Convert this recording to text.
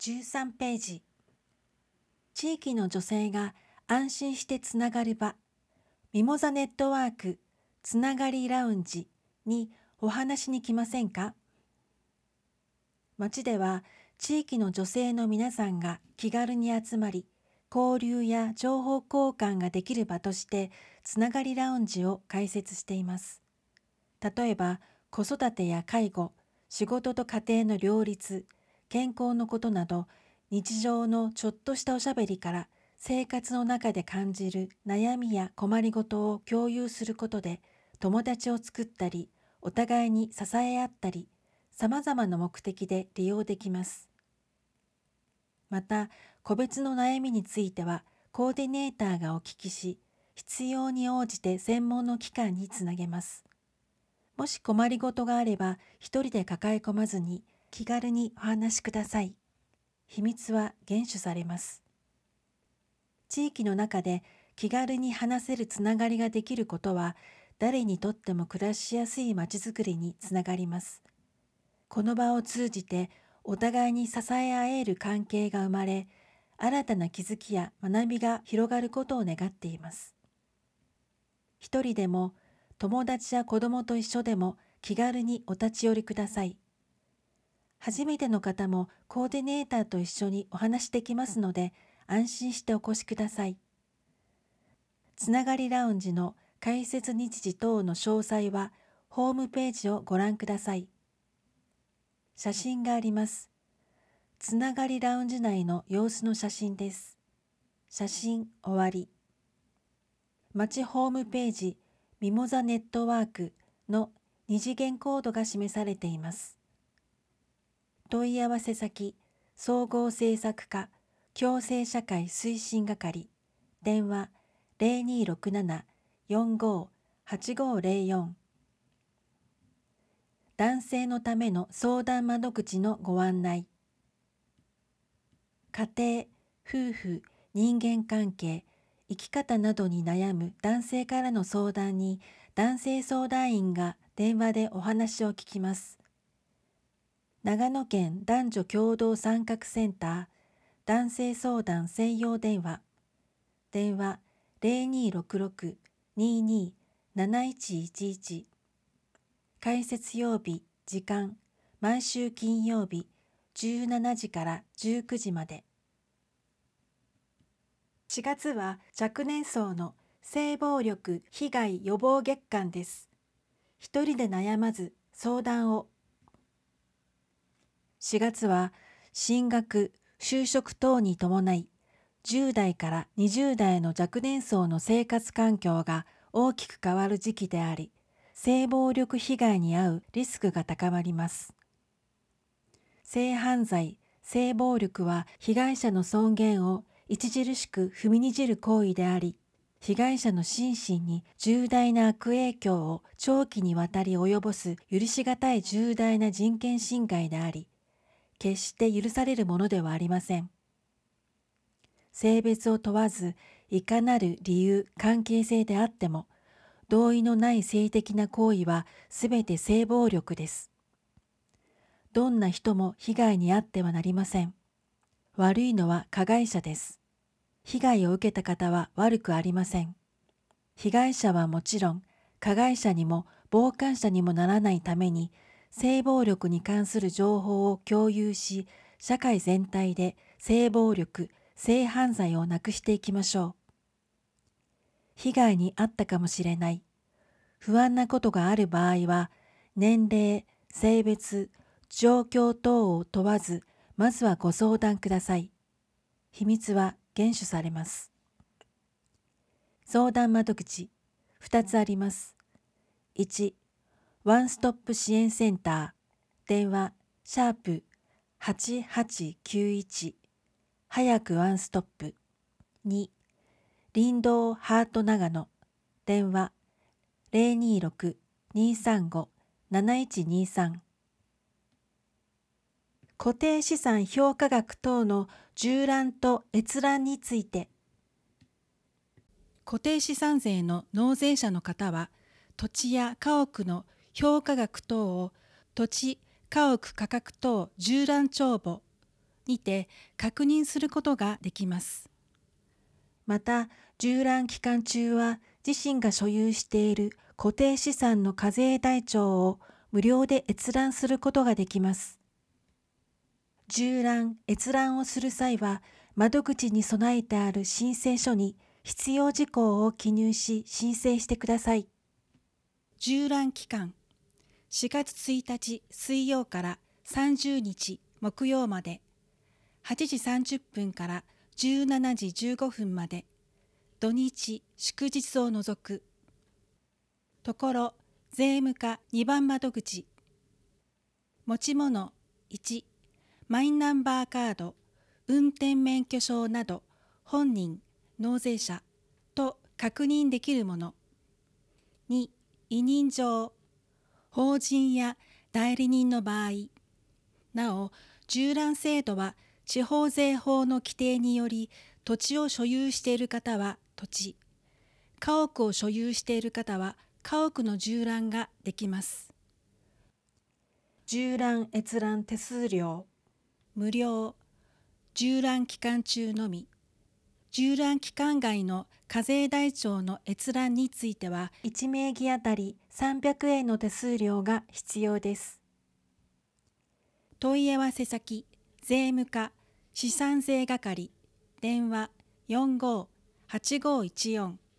13ページ。地域の女性が安心してつながる場、ミモザネットワークつながりラウンジにお話に来ませんか？町では地域の女性の皆さんが気軽に集まり、交流や情報交換ができる場としてつながりラウンジを開設しています。例えば子育てや介護、仕事と家庭の両立、健康のことなど、日常のちょっとしたおしゃべりから生活の中で感じる悩みや困りごとを共有することで友達を作ったり、お互いに支え合ったり、様々な目的で利用できます。また、個別の悩みについてはコーディネーターがお聞きし、必要に応じて専門の機関につなげます。もし困りごとがあれば、一人で抱え込まずに気軽にお話しください。秘密は厳守されます。地域の中で気軽に話せるつながりができることは、誰にとっても暮らしやすいまちづくりにつながります。この場を通じて、お互いに支え合える関係が生まれ、新たな気づきや学びが広がることを願っています。一人でも、友達や子供と一緒でも気軽にお立ち寄りください。初めての方もコーディネーターと一緒にお話しできますので、安心してお越しください。つながりラウンジの開設日時等の詳細は、ホームページをご覧ください。写真があります。つながりラウンジ内の様子の写真です。写真終わり。町ホームページミモザネットワークの二次元コードが示されています。問い合わせ先、総合政策課、共生社会推進係、電話0267-45-8504。男性のための相談窓口のご案内。家庭、夫婦、人間関係、生き方などに悩む男性からの相談に、男性相談員が電話でお話を聞きます。長野県男女共同参画センター男性相談専用電話電話0266-22-7111開設曜日時間毎週金曜日17時から19時まで。4月は若年層の性暴力被害予防月間です。一人で悩まず相談を。4月は進学、就職等に伴い、10代から20代の若年層の生活環境が大きく変わる時期であり、性暴力被害に遭うリスクが高まります。性犯罪、性暴力は被害者の尊厳を著しく踏みにじる行為であり、被害者の心身に重大な悪影響を長期にわたり及ぼす許しがたい重大な人権侵害であり、決して許されるものではありません。性別を問わず、いかなる理由、関係性であっても、同意のない性的な行為はすべて性暴力です。どんな人も被害に遭ってはなりません。悪いのは加害者です。被害を受けた方は悪くありません。被害者はもちろん、加害者にも傍観者にもならないために、性暴力に関する情報を共有し、社会全体で性暴力、性犯罪をなくしていきましょう。被害に遭ったかもしれない。不安なことがある場合は、年齢、性別、状況等を問わず、まずはご相談ください。秘密は厳守されます。相談窓口、2つあります。1、ワンストップ支援センター、電話、#8891、早くワンストップ。2、林道ハート長野、電話、026-235-7123。固定資産評価額等の縦覧と閲覧について。固定資産税の納税者の方は、土地や家屋の評価額等を土地・家屋価格等縦覧帳簿にて確認することができます。 また、従覧期間中は自身が所有している固定資産の課税台帳を無料で閲覧することができます。従覧・閲覧をする際は、窓口に備えてある申請書に必要事項を記入し申請してください。 従覧期間、4月1日水曜から30日木曜まで、8時30分から17時15分まで、土日祝日を除く。ところ、税務課2番窓口。持ち物1、マイナンバーカード、運転免許証など本人、納税者と確認できるもの。2、委任状、法人や代理人の場合。なお、従覧制度は地方税法の規定により、土地を所有している方は土地、家屋を所有している方は家屋の従覧ができます。 従覧・閲覧手数料無料、従覧期間中のみ。従覧期間外の課税台帳の閲覧については、 1名義あたり300円の手数料が必要です。 問い合わせ先、税務課、資産税係、電話45-8514